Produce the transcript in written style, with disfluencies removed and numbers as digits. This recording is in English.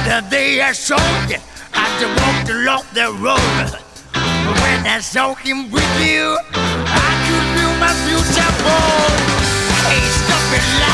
The day I saw you, I just walked along the road. When I saw him with you, I could feel my future bold. Hey, stop it,